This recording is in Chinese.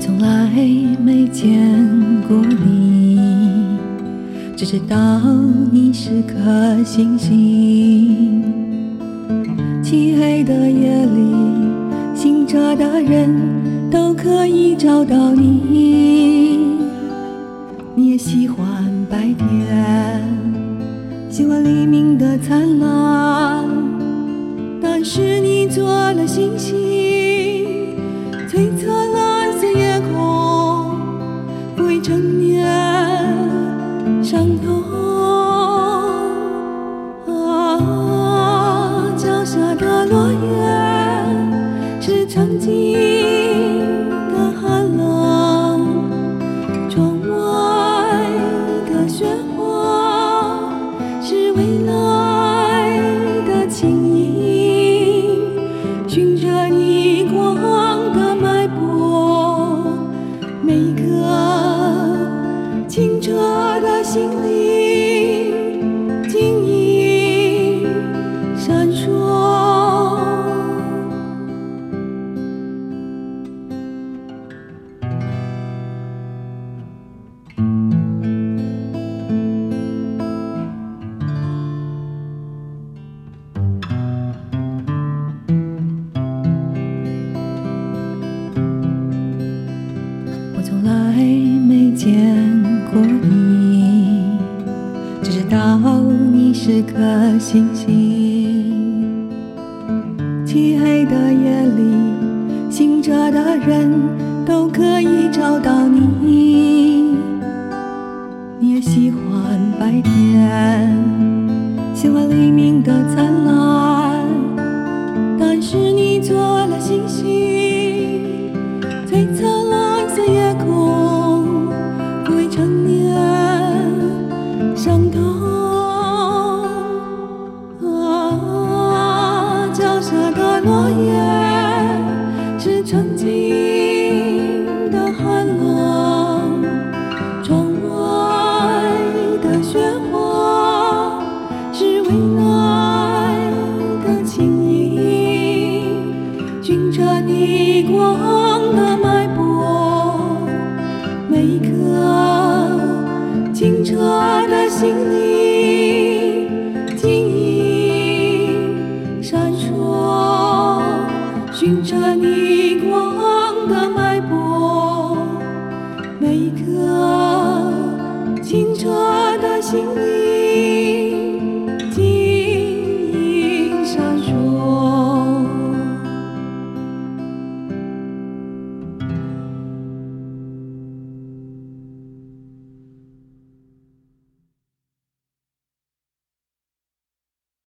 从来没见过你，只知道你是颗星星。漆黑的夜里，醒着的人都可以找到你。你也喜欢白天，喜欢黎明的灿烂，但是你做了星星，璀璨蓝色夜空，未成年伤痛啊，脚下的落叶是曾经的寒冷，窗外的雪花是未来的轻盈，循着你光的脉搏，每一颗清澈的心灵晶莹闪烁。我从来没见过你，只知道你是颗星星。漆黑的夜里，醒着的人都可以找到你。你也喜欢白天，喜欢黎明的灿烂，但是你做了星星，璀璨蓝色夜空，未成年伤痛啊，脚下的落叶是曾经的寒冷，窗外的雪花是未来的轻盈，循着你光的脉搏，每一颗清澈的心灵晶莹闪烁，循着你光的脉搏，每一颗清澈的心灵